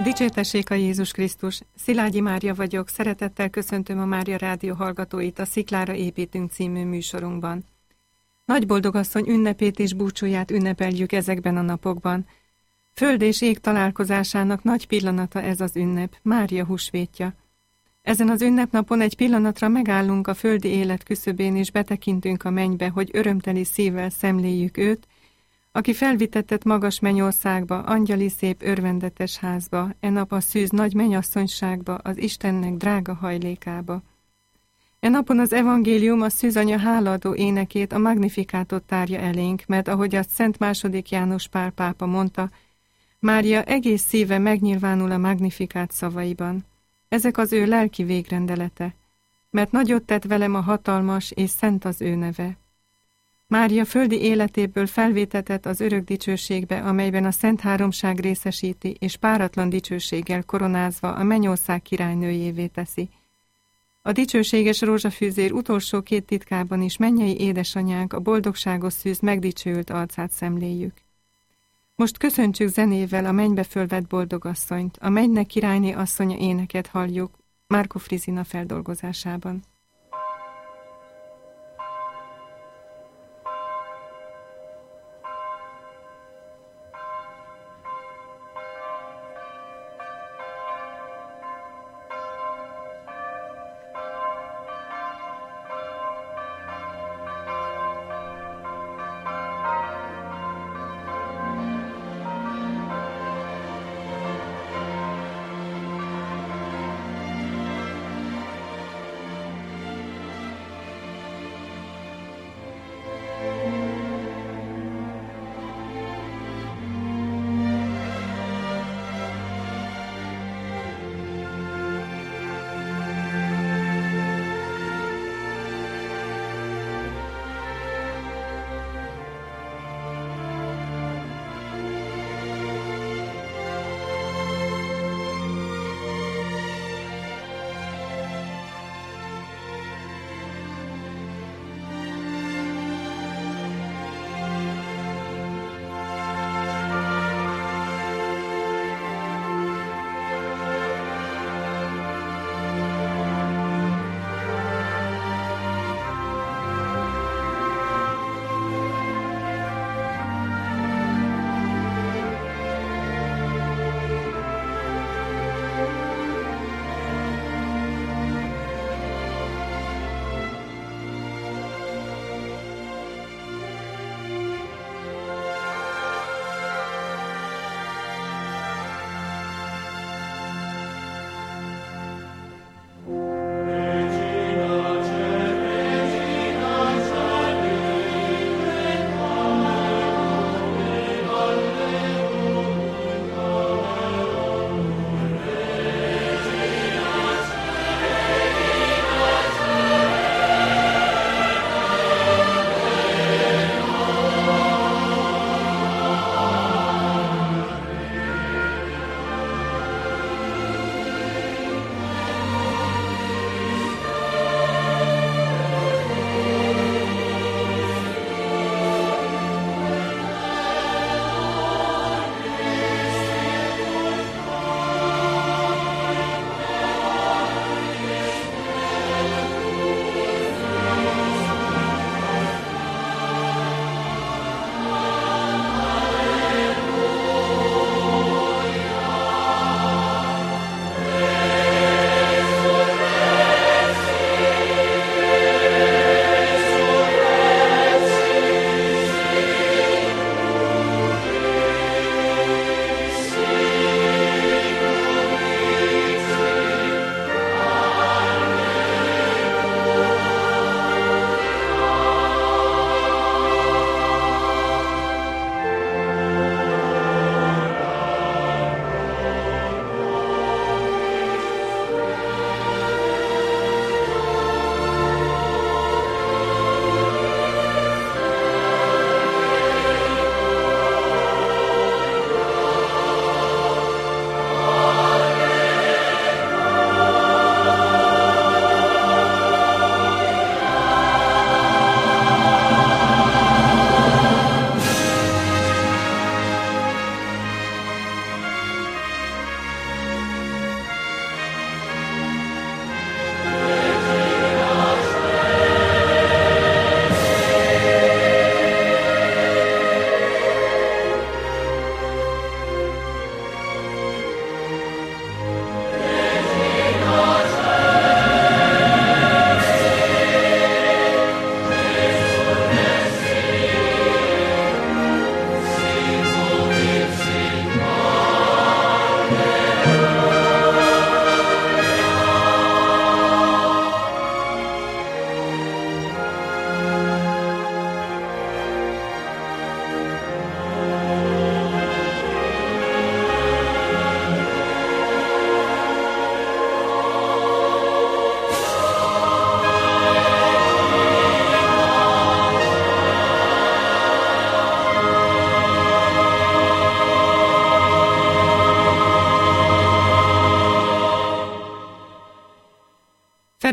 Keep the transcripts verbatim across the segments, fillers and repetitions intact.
Dicsértessék a Jézus Krisztus! Szilágyi Mária vagyok, szeretettel köszöntöm a Mária Rádió hallgatóit a Sziklára építünk című műsorunkban. Nagy boldogasszony ünnepét és búcsúját ünnepeljük ezekben a napokban. Föld és ég találkozásának nagy pillanata ez az ünnep, Mária húsvétja. Ezen az ünnepnapon egy pillanatra megállunk a földi élet küszöbén és betekintünk a mennybe, hogy örömteli szívvel szemléljük őt, aki felvitettet magas mennyországba, angyali szép örvendetes házba, e nap a szűz nagy mennyasszonyságba, az Istennek drága hajlékába. E napon az evangélium a szűzanya hálaadó énekét, a Magnifikátot tárja elénk, mert ahogy azt Szent második János Pál pápa mondta, Mária egész szíve megnyilvánul a Magnifikát szavaiban. Ezek az ő lelki végrendelete, mert nagyot tett velem a hatalmas és szent az ő neve. Mária földi életéből felvétetett az örök dicsőségbe, amelyben a Szent Háromság részesíti, és páratlan dicsőséggel koronázva a mennyország királynőjévé teszi. A dicsőséges rózsafűzér utolsó két titkában is mennyei édesanyánk, a boldogságos szűz megdicsőült arcát szemléljük. Most köszöntsük zenével a mennybe fölvett boldogasszonyt, a mennynek királyné asszonya éneket halljuk Márko Frizina feldolgozásában.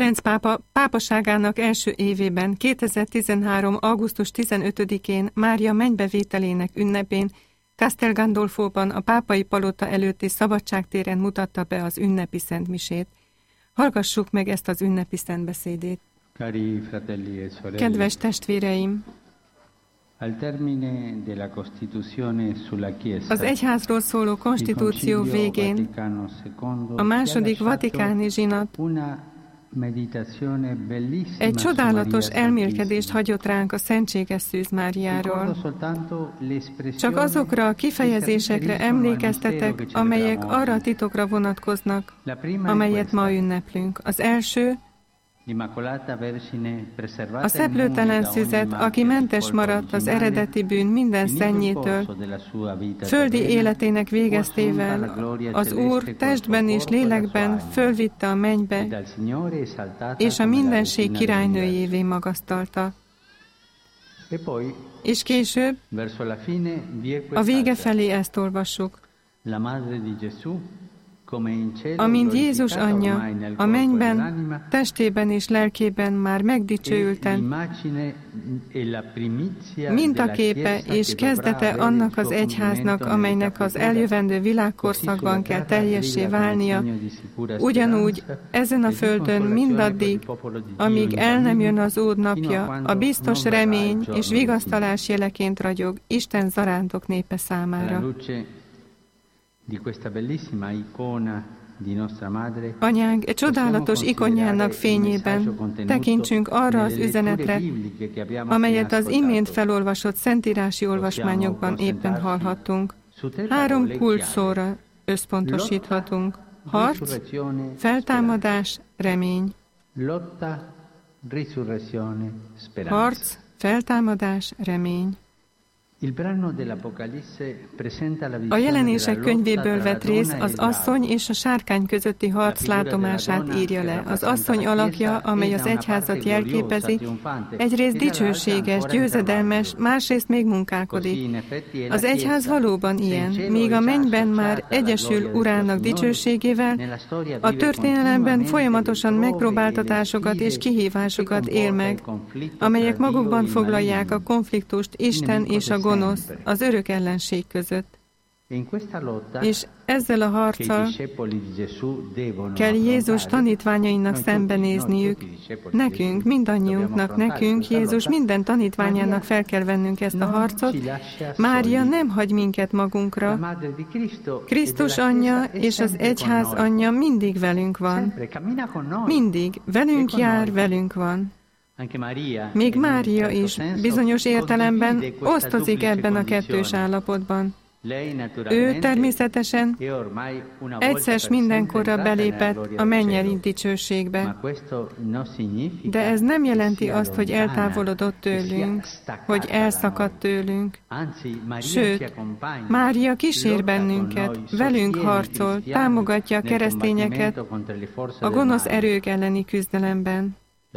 Ferenc pápa pápaságának első évében, kétezer-tizenhárom. augusztus tizenötödikén, Mária mennybevételének ünnepén Castel Gandolfóban a pápai palota előtti szabadságtéren mutatta be az ünnepi szentmisét. Hallgassuk meg ezt az ünnepi szentbeszédét. Kedves testvéreim! Az egyházról szóló konstitúció végén a második vatikáni zsinat egy csodálatos elmélkedést hagyott ránk a Szentséges Szűz Máriáról. Csak azokra a kifejezésekre emlékeztetek, amelyek arra a titokra vonatkoznak, amelyet ma ünneplünk. Az első, a szeplőtelen szüzet, aki mentes maradt az eredeti bűn minden szennyétől, földi életének végeztével az Úr testben és lélekben fölvitte a mennybe, és a mindenség királynőjévé magasztalta. És később, a vége felé ezt olvassuk. Amint Jézus anyja a mennyben, testében és lelkében már megdicsőülten, mintaképe és kezdete annak az egyháznak, amelynek az eljövendő világkorszakban kell teljessé válnia, ugyanúgy ezen a földön mindaddig, amíg el nem jön az Úr napja, a biztos remény és vigasztalás jeleként ragyog Isten zarándok népe számára. Anyánk, egy csodálatos ikonjának fényében tekintsünk arra az üzenetre, amelyet az imént felolvasott szentírási olvasmányokban éppen hallhattunk. Három kulcsszóra összpontosíthatunk. Harc, feltámadás, remény. Harc, feltámadás, remény. A jelenések könyvéből vett rész az asszony és a sárkány közötti harc látomását írja le. Az asszony alakja, amely az egyházat jelképezi, egyrészt dicsőséges, győzedelmes, másrészt még munkálkodik. Az egyház valóban ilyen, míg a mennyben már egyesül Urának dicsőségével, a történelemben folyamatosan megpróbáltatásokat és kihívásokat él meg, amelyek magukban foglalják a konfliktust Isten és a gonosz, az örök ellenség között. És ezzel a harccal kell Jézus tanítványainak szembenézniük. Nekünk, mindannyiunknak, nekünk, Jézus minden tanítványának fel kell vennünk ezt a harcot. Mária nem hagy minket magunkra. Krisztus anyja és az egyház anyja mindig velünk van. Mindig. Velünk jár, velünk van. Még Mária is bizonyos értelemben osztozik ebben a kettős állapotban. Ő természetesen egyszer s mindenkorra belépett a mennyei dicsőségbe, de ez nem jelenti azt, hogy eltávolodott tőlünk, hogy elszakadt tőlünk. Sőt, Mária kísér bennünket, velünk harcol, támogatja a keresztényeket a gonosz erők elleni küzdelemben.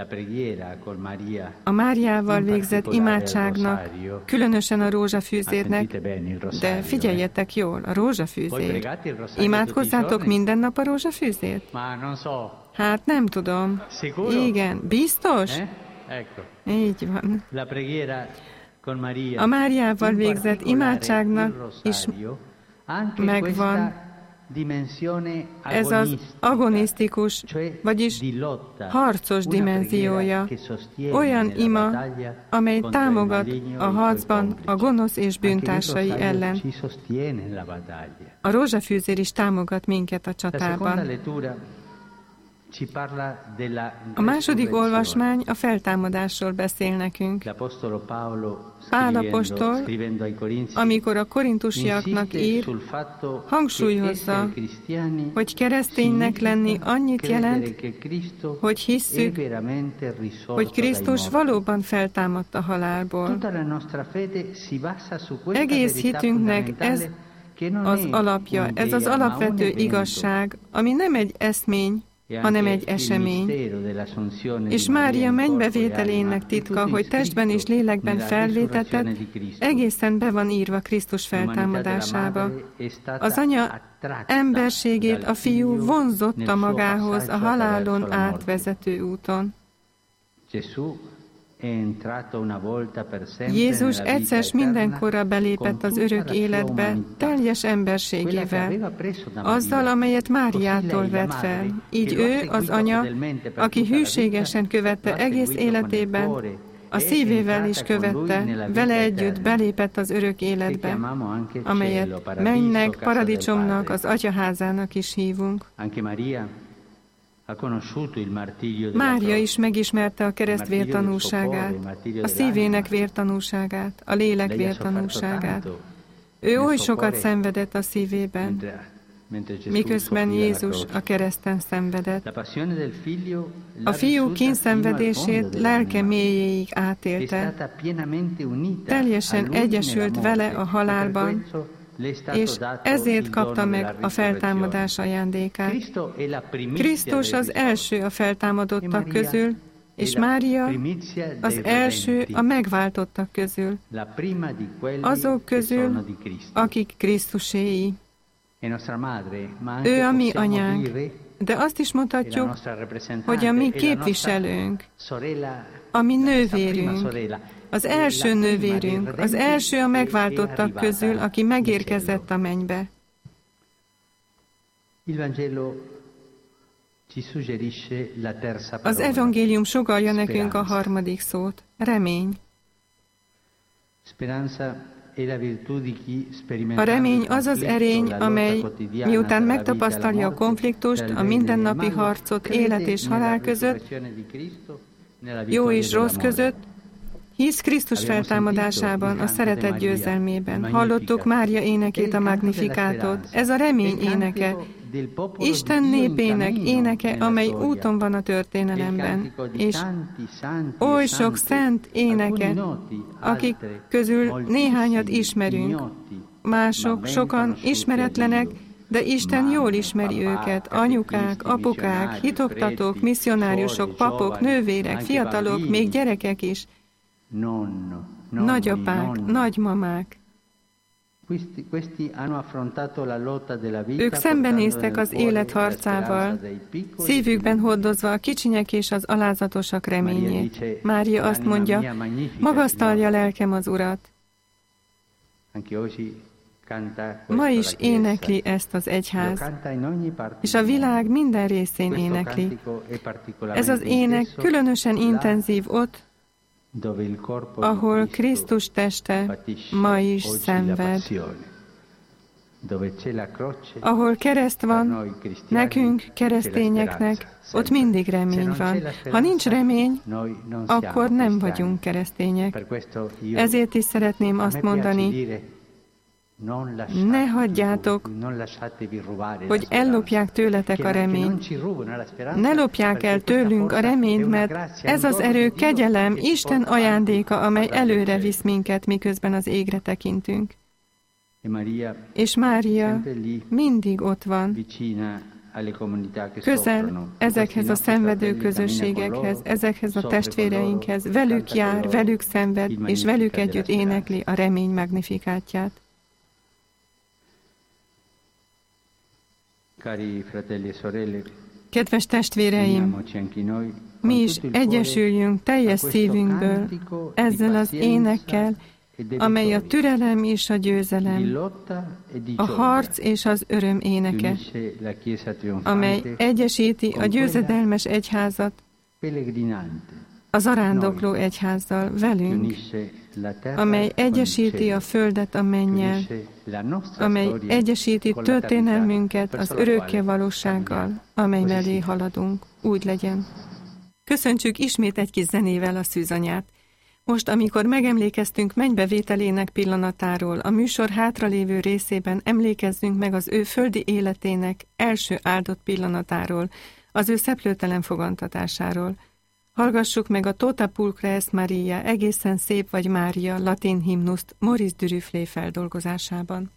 A Máriával végzett imádságnak, különösen a rózsafűzérnek, de figyeljetek jól, a rózsafűzér. Imádkozzátok minden nap a rózsafűzért? Hát nem tudom. Igen, biztos? Így van. A Máriával végzett imádságnak is megvan ez az agonisztikus, vagyis harcos dimenziója. Olyan ima, amely támogat a harcban a gonosz és bűntársai ellen. A rózsafűzér is támogat minket a csatában. A második olvasmány a feltámadásról beszél nekünk. Pál apostol, amikor a korintusiaknak ír, hangsúlyozza, hogy kereszténynek lenni annyit jelent, hogy hisszük, hogy Krisztus valóban feltámadt a halálból. Egész hitünknek ez az alapja, ez az alapvető igazság, ami nem egy eszmény, hanem egy esemény. És Mária mennybevételének titka, hogy testben és lélekben felvétetett, egészen be van írva Krisztus feltámadásába. Az anya emberségét a fiú vonzotta magához a halálon átvezető úton. Jézus egyszer s mindenkorra belépett az örök életbe teljes emberségével, azzal, amelyet Máriától vett fel. Így ő, az anya, aki hűségesen követte egész életében, a szívével is követte, vele együtt belépett az örök életbe, amelyet mennynek, paradicsomnak, az atyaházának is hívunk. Mária is megismerte a kereszt vértanúságát, a szívének vértanúságát, a lélek vértanúságát. Ő oly sokat szenvedett a szívében, miközben Jézus a kereszten szenvedett. A fiú kényszenvedését lelke mélyéig átélte, teljesen egyesült vele a halálban, és ezért kapta meg a feltámadás ajándékát. Krisztus az első a feltámadottak közül, és Mária az első a megváltottak közül, azok közül, akik Krisztuséi. Ő a mi anyánk, de azt is mondhatjuk, hogy a mi képviselőnk, a mi nővérünk, az első nővérünk, az első a megváltottak közül, aki megérkezett a mennybe. Az evangélium sugallja nekünk a harmadik szót, remény. A remény az az erény, amely miután megtapasztalja a konfliktust, a mindennapi harcot, élet és halál között, jó és rossz között, hisz Krisztus feltámadásában, a szeretet győzelmében. Hallottuk Mária énekét, a Magnifikátot. Ez a remény éneke, Isten népének éneke, amely úton van a történelemben, és oly sok szent éneke, akik közül néhányat ismerünk, mások sokan ismeretlenek, de Isten jól ismeri őket, anyukák, apukák, hitoktatók, misszionáriusok, papok, nővérek, fiatalok, még gyerekek is, nagyapák, nagymamák. Ők szembenéztek az élet harcával, szívükben hordozva a kicsinyek és az alázatosak reményét. Mária azt mondja, magasztalja lelkem az Urat. Ma is énekli ezt az egyház, és a világ minden részén énekli. Ez az ének különösen intenzív ott, ahol Krisztus teste ma is szenved. Ahol kereszt van, nekünk, keresztényeknek, ott mindig remény van. Ha nincs remény, akkor nem vagyunk keresztények. Ezért is szeretném azt mondani, ne hagyjátok, hogy ellopják tőletek a reményt. Ne lopják el tőlünk a reményt, mert ez az erő kegyelem, Isten ajándéka, amely előre visz minket, miközben az égre tekintünk. És Mária mindig ott van, közel ezekhez a szenvedő közösségekhez, ezekhez a testvéreinkhez, velük jár, velük szenved, és velük együtt énekli a remény magnifikátját. Kedves testvéreim, mi is egyesüljünk teljes szívünkből ezzel az énekkel, amely a türelem és a győzelem, a harc és az öröm éneke, amely egyesíti a győzedelmes egyházat az arándokló egyházzal, velünk, amely egyesíti a földet a mennyel, amely egyesíti történelmünket az örökké valósággal, amely mellé haladunk. Úgy legyen. Köszöntsük ismét egy kis zenével a szűzanyát. Most, amikor megemlékeztünk mennybevételének pillanatáról, a műsor hátralévő részében emlékezzünk meg az ő földi életének első áldott pillanatáról, az ő szeplőtelen fogantatásáról. Hallgassuk meg a Tota Pulchra est Maria, egészen szép vagy Mária latin himnuszt Maurice Duruflé feldolgozásában.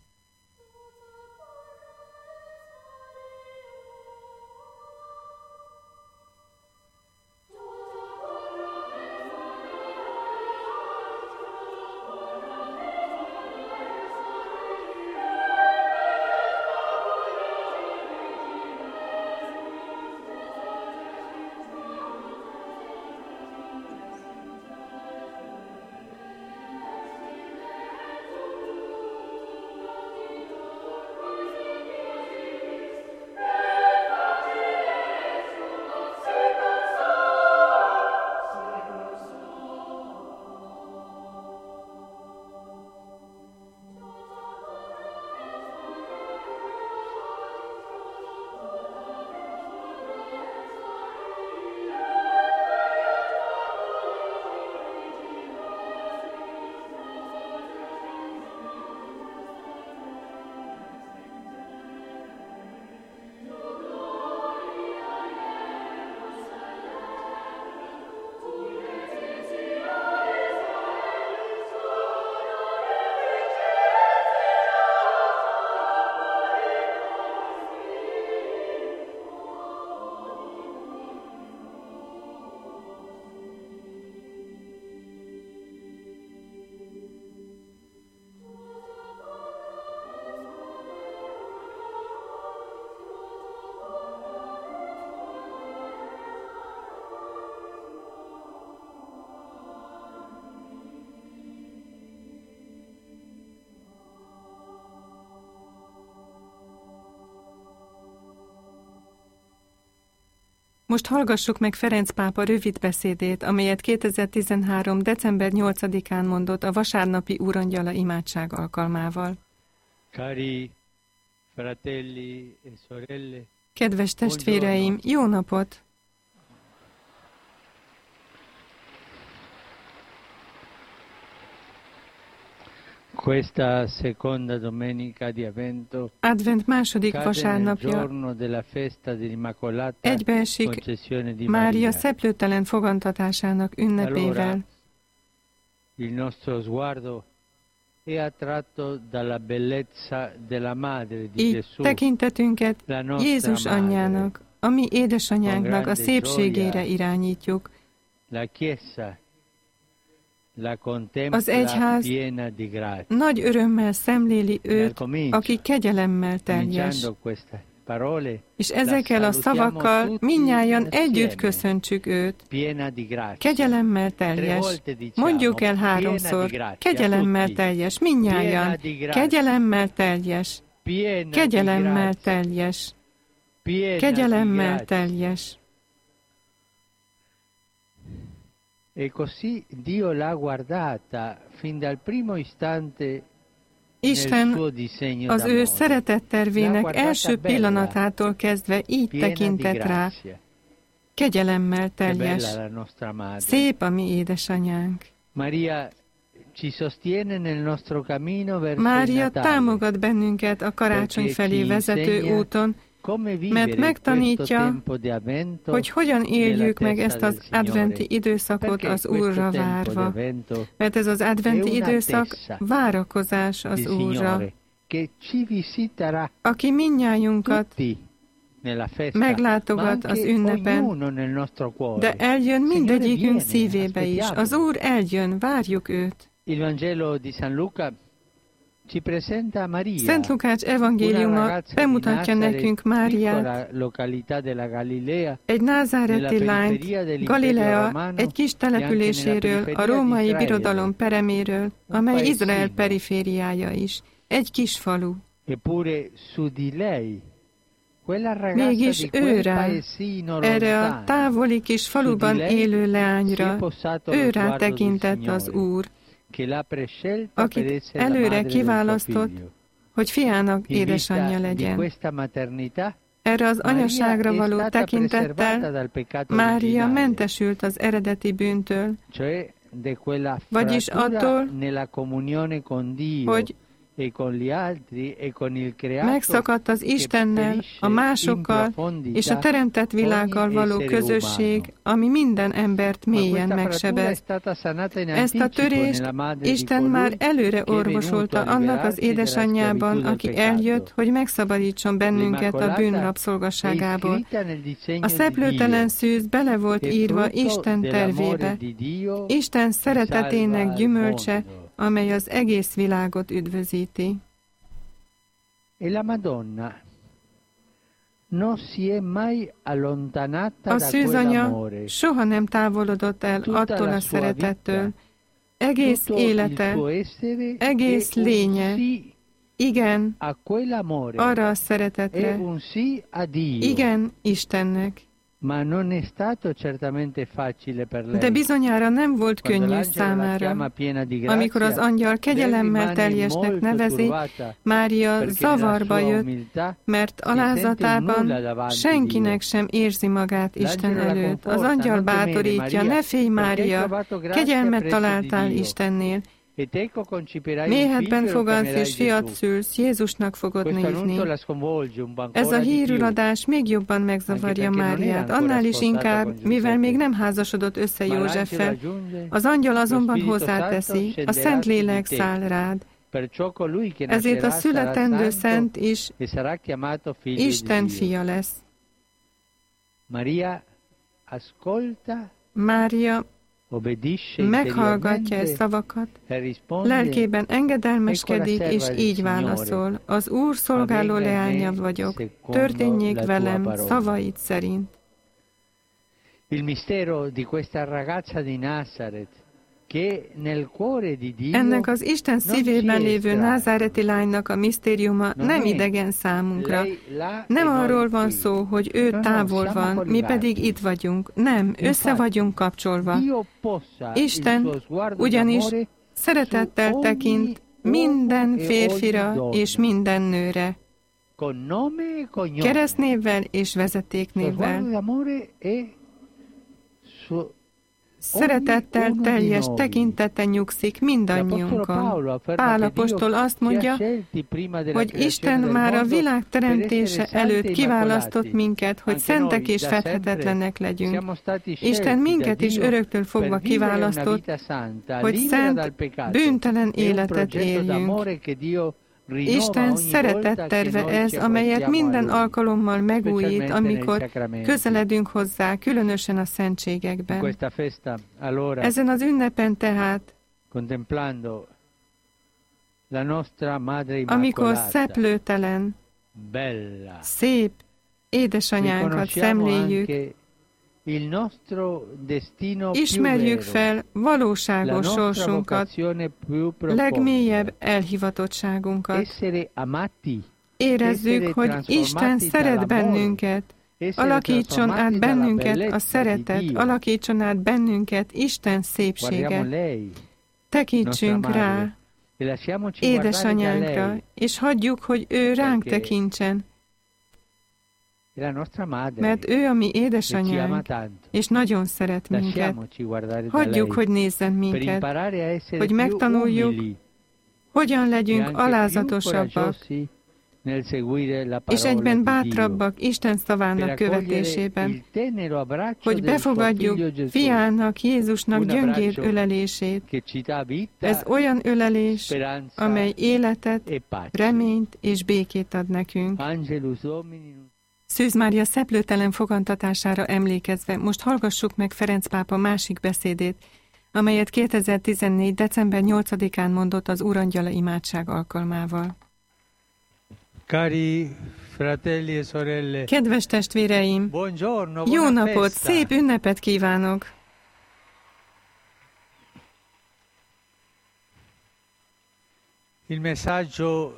Most hallgassuk meg Ferenc pápa rövid beszédét, amelyet kétezer-tizenhárom. december nyolcadikán mondott a vasárnapi Úrangyala imádság alkalmával. Cari fratelli e sorelle, Kedves testvéreim, jó napot! Questa seconda domenica di Avvento Advent második vasárnapja egybeesik Mária szeplőtelen fogantatásának ünnepével. Il nostro sguardo è attratto dalla bellezza della madre di Így Gesù, tekintetünket la nostra Jézus madre, anyjának, a mi édesanyánknak a szépségére irányítjuk. la Chiesa la contempla Az egyház piena di grazia. nagy örömmel szemléli őt, aki kegyelemmel teljes. Cominciando queste parole, És ezekkel a szavakkal mindnyájan együtt köszöntsük őt. piena di grazia. Kegyelemmel teljes. Mondjuk el háromszor. Kegyelemmel teljes. Mindnyájan. Kegyelemmel teljes. Piena di Kegyelemmel grazia. teljes. Piena di Kegyelemmel grazia. teljes. E così Dio l'ha guardata fin dal primo istante nel Isten suo disegno az ő d'amore. szeretettervének első pillanatától kezdve így Piena di tekintett rá. grazia. Kegyelemmel Che bella teljes. la nostra madre. Szép a mi édesanyánk. Maria ci sostiene nel nostro cammino verso il Mária Natale. támogat bennünket a karácsony felé vezető úton, Come mert vivere megtanítja, questo tempo di Avvento hogy hogyan éljük meg ezt az nella testa del adventi Signore. időszakot Perché az questo Úrra tempo di várva. Avvento Mert ez az adventi è una időszak attesa várakozás az del Úrra, Signore che ci visiterà aki mindnyájunkat tutti nella festa, meglátogat ma az anche ünnepen, ognuno nel nostro cuore. de eljön Signore mindegyikünk viene, szívébe is. Az aspettiamolo. Úr eljön, várjuk őt. Il Vangelo di San Luca ci presenta Maria, Szent Lukács una evangéliuma ragazza di bemutatja Nazaret, nekünk Máriát, piccola località della Galilea, egy názáreti nella lányt, periferia dell'Imperio Galilea Romano, egy kis e anche nella településéről, a periferia di római Israele. birodalom pereméről, amely paesino. Izrael perifériája is. Egy kis falu. Eppure su di lei, quella ragazza Mégis di quel őrá, paesino erre a lontano, távoli kis faluban su di lei élő si è leányra, posato lo őrá sguardo del tekintett az Signore, Úr, che l'ha prescelta akit per essere la előre madre del suo kiválasztott, figlio. hogy fiának In édesanyja vista di legyen. questa maternità, Erre az Maria anyaságra è való stata preservata tekintettel dal peccato Mária originale, mentesült az eredeti bűntől, cioè di quella vagyis frattura attól, nella comunione con Dio hogy e con gli altri e con il creato megszakadt az che Istennel, ferisce a másokkal in profondità és a teremtett világgal ogni való essere közösség, umano. ami minden embert Ma mélyen questa frattura è megsebez. stata sanata in Ezt a anticipo törést nella madre di Isten colui már előre che è orvosolta venuto a annak az liberarci della édesanyjában, schiavitù del aki peccato. eljött, hogy megszabadítson bennünket a bűn L'Immacolata è rabszolgasságából. iscritta nel disegno A di szeplőtelen Dio, szűz bele volt che írva frutto Isten dell'amore tervébe, di Dio Isten szeretetének salva il gyümölcse, mondo. amely az egész világot üdvözíti. E la Madonna non si è mai allontanata A da szűzanya quell'amore. soha nem távolodott el Tutta attól la a sua szeretettől. vita, Egész tutto il élete, suo essere egész è un lénye, sì igen, a quell'amore, arra a è szeretetre, un sì a Dio. igen, Istennek. Ma non è stato certamente facile per lei. De bizonyára nem volt Quando könnyű l'angelo la chiama számára. piena di grazia, Amikor az angyal lei kegyelemmel rimane teljesnek molto nevezi, turbata, Mária perché nella zavarba sua jött, umiltà mert si sente nulla alázatában davanti senkinek Dio. sem érzi magát Isten L'angelo la előtt. Az conforta, angyal non temere, bátorítja, Maria, ne félj, perché hai Mária, trovato grazia kegyelmet presso di találtál Dio. Istennél. Et ecco concepirai un Méhedben figlio e lo fogadsz chiamerai és fiat Gesù. szülsz, Jézusnak fogod Questo annuncio nézni. la sconvolge un po' Ez ancora a di più. híruradás még jobban megzavarja Anche perché non Máriát, era ancora annál is sposato inkább, con mivel Giuseppe. még nem házasodott össze Ma l'angelo Józseffel. aggiunge, Az angyal lo azonban Spirito hozzáteszi, Santo a scenderà Szent su di Lélek te. száll rád. Perciò colui che Ezért a nascerà sarà születendő santo szent is e sarà chiamato figlio Isten di Dio. fia lesz. Maria ascolta, Mária obbedisce meghallgatja e interiormente szavakat, e risponde: lelkében engedelmeskedik, és így válaszol. Az Úr szolgáló leánya vagyok, történjék velem szavaid szerint. Il mistero di questa ragazza di Nazaret Ennek az Isten szívében lévő názáreti lánynak a misztériuma nem idegen számunkra. Nem arról van szó, hogy ő távol van, mi pedig itt vagyunk. Nem, össze vagyunk kapcsolva. Isten ugyanis szeretettel tekint minden férfira és minden nőre. Keresztnévvel és vezetéknévvel. Szeretettel teljes tekintete nyugszik mindannyiunkon. Pál apostol azt mondja, hogy Isten már a világ teremtése előtt kiválasztott minket, hogy szentek és fedhetetlenek legyünk. Isten minket is öröktől fogva kiválasztott, hogy szent, bűntelen életet éljünk. Isten szeretetterve ez, amelyet minden alkalommal megújít, amikor közeledünk hozzá, különösen a szentségekben. Ezen az ünnepen tehát, amikor szeplőtelen, szép édesanyánkat szemléljük, ismerjük fel valóságos sorsunkat, legmélyebb elhivatottságunkat. Érezzük, hogy Isten szeret bennünket, alakítson át bennünket a szeretet, alakítson át bennünket Isten szépsége. Tekintsünk rá, édesanyánkra, és hagyjuk, hogy ő ránk tekintsen, mert ő a mi édesanyánk, és nagyon szeret minket. Hagyjuk, hogy nézzen minket, hogy megtanuljuk, hogyan legyünk alázatosabbak, és egyben bátrabbak Isten szavának követésében, hogy befogadjuk fiának, Jézusnak gyöngér ölelését. Ez olyan ölelés, amely életet, reményt és békét ad nekünk. Szűz Mária szeplőtelen fogantatására emlékezve most hallgassuk meg Ferenc pápa másik beszédét, amelyet kétezer-tizennégy. december nyolcadikán mondott az Úrangyala imádság alkalmával. Cari fratelli e sorelle, kedves testvéreim, buongiorno, jó napot, festa. Szép ünnepet kívánok! Il messaggio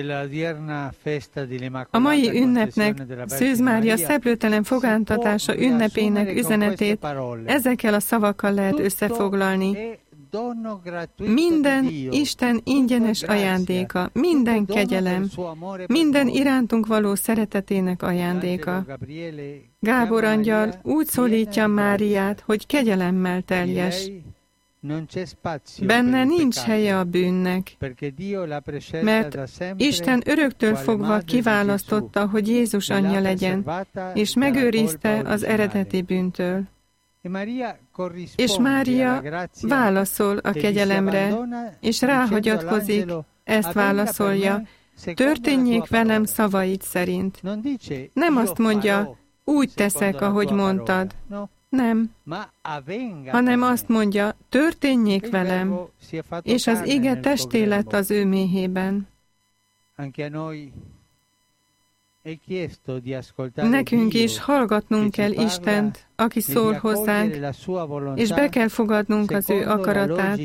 A mai ünnepnek, Szűz Mária szeplőtelen fogántatása ünnepének üzenetét ezekkel a szavakkal lehet összefoglalni. Minden Isten ingyenes ajándéka, minden kegyelem, minden irántunk való szeretetének ajándéka. Gábor angyal úgy szólítja Máriát, hogy kegyelemmel teljes. Benne nincs helye a bűnnek, mert Isten öröktől fogva kiválasztotta, hogy Jézus anyja legyen, és megőrizte az eredeti bűntől. És Mária válaszol a kegyelemre, és ráhagyatkozik, ezt válaszolja, történjék velem szavaid szerint. Nem azt mondja, úgy teszek, ahogy mondtad. Nem, hanem azt mondja, történjék velem, és az ige testé lett az ő méhében. Nekünk is hallgatnunk kell Istent, aki szól hozzánk, és be kell fogadnunk az ő akaratát.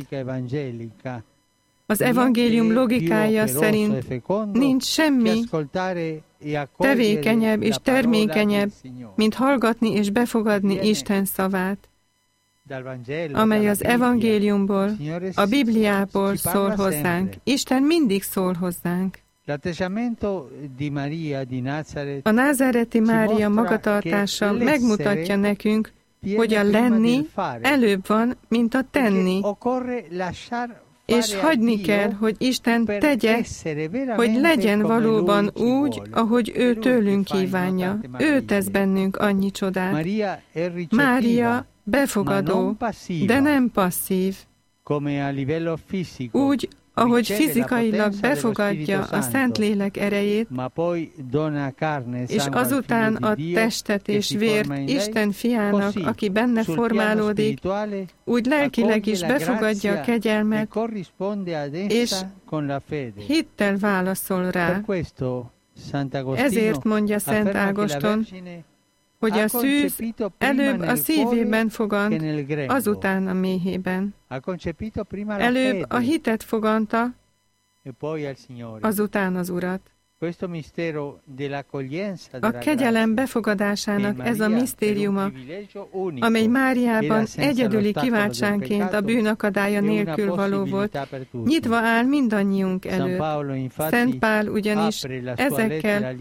Az evangélium logikája szerint nincs semmi tevékenyebb és termékenyebb, mint hallgatni és befogadni Isten szavát, amely az evangéliumból, a Bibliából szól hozzánk. Isten mindig szól hozzánk. A názáreti Mária magatartása megmutatja nekünk, hogy a lenni előbb van, mint a tenni. És hagyni kell, hogy Isten tegye, hogy legyen valóban úgy, ahogy ő tőlünk kívánja. Ő tesz bennünk annyi csodát. Mária befogadó, de nem passzív. Úgy, ahogy fizikailag befogadja a Szentlélek erejét, és azután a testet és vért Isten fiának, aki benne formálódik, úgy lelkileg is befogadja a kegyelmet, és hittel válaszol rá. Ezért mondja Szent Ágoston, hogy a szűz előbb a szívében fogant, azután a méhében. Előbb a hitet foganta, azután az Urat. A kegyelem befogadásának ez a misztériuma, amely Máriában egyedüli kiváltságként a bűnakadálya nélkül való volt, nyitva áll mindannyiunk előtt. Szent Pál ugyanis ezekkel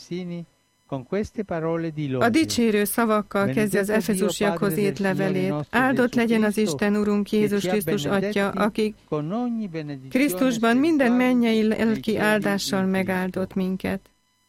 a dicsérő szavakkal kezdi az Efezusiakhoz írt levelét. Áldott legyen az Isten Urunk Jézus Krisztus Atya, aki Krisztusban minden mennyei lelki áldással megáldott minket.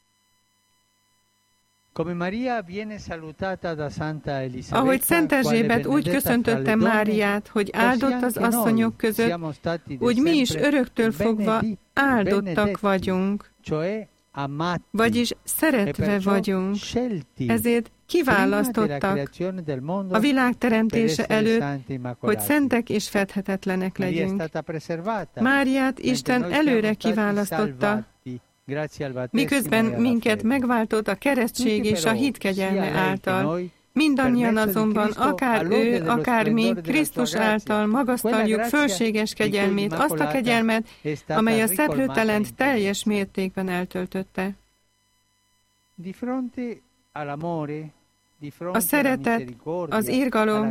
Ahogy Szent Erzsébet úgy köszöntötte Máriát, hogy áldott az asszonyok között, úgy mi is öröktől fogva áldottak vagyunk, vagyis szeretve vagyunk, ezért kiválasztottak a világ teremtése előtt, hogy szentek és fedhetetlenek legyünk. Máriát Isten előre kiválasztotta, miközben minket megváltott a keresztség és a hit kegyelme által. Mindannyian azonban, akár ő, akár mi, Krisztus által magasztaljuk fölséges kegyelmét, azt a kegyelmet, amely a szeplőtelent teljes mértékben eltöltötte. A szeretet, az irgalom,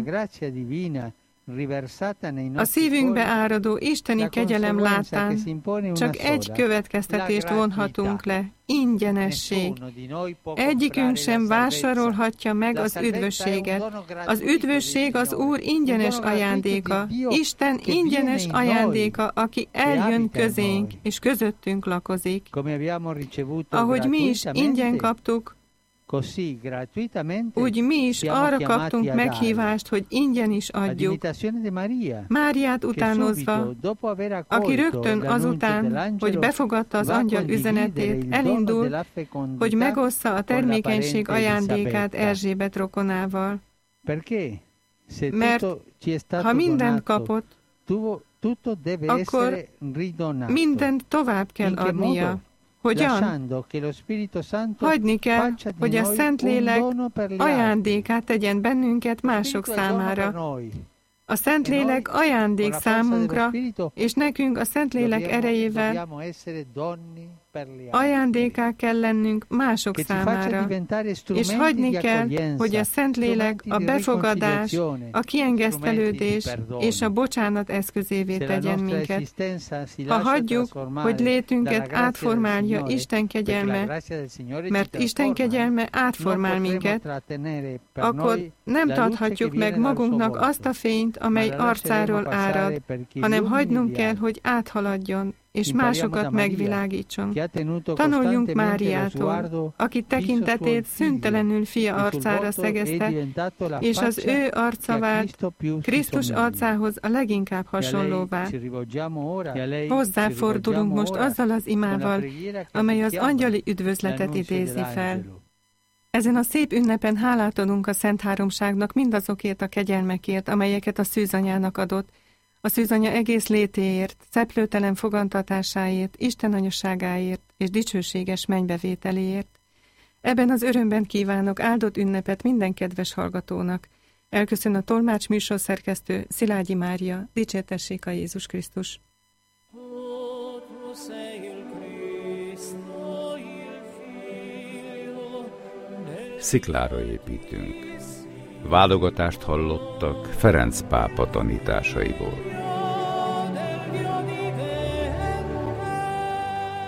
a szívünkbe áradó isteni kegyelem látán csak egy következtetést vonhatunk le, ingyenesség. Egyikünk sem vásárolhatja meg az üdvösséget. Az üdvösség az Úr ingyenes ajándéka, Isten ingyenes ajándéka, aki eljön közénk, és közöttünk lakozik. Ahogy mi is ingyen kaptuk, úgy mi is arra kaptunk meghívást, hogy ingyen is adjuk. Máriát utánozva, aki rögtön azután, hogy befogadta az angyal üzenetét, elindul, hogy megossza a termékenység ajándékát Erzsébet rokonával. Mert ha mindent kapott, akkor mindent tovább kell adnia. Hogyan? Hagyni kell, hogy a Szentlélek ajándékát tegyen bennünket mások számára. A Szentlélek ajándék számunkra, és nekünk a Szentlélek erejével ajándéká kell lennünk mások számára. És hagyni kell, hogy a Szentlélek a befogadás, a kiengesztelődés és a bocsánat eszközévé tegyen minket. Ha hagyjuk, hogy létünket átformálja Isten kegyelme, mert Isten kegyelme átformál minket, akkor nem tarthatjuk meg magunknak azt a fényt, amely arcáról árad, hanem hagynunk kell, hogy áthaladjon, és másokat megvilágítson. Tanuljunk Máriától, aki tekintetét szüntelenül fia arcára szegezte, és az ő arca vált Krisztus arcához a leginkább hasonlóvá. Hozzáfordulunk most azzal az imával, amely az angyali üdvözletet idézi fel. Ezen a szép ünnepen hálát adunk a Szent Háromságnak mindazokért a kegyelmekért, amelyeket a szűzanyának adott, a szűzanya egész létéért, szeplőtelen fogantatásáért, Isten anyaságáért és dicsőséges mennybevételéért. Ebben az örömben kívánok áldott ünnepet minden kedves hallgatónak. Elköszön a tolmács műsorszerkesztő Szilágyi Mária. Dicsértessék a Jézus Krisztus! Sziklára építünk. Válogatást hallottak Ferenc pápa tanításaiból.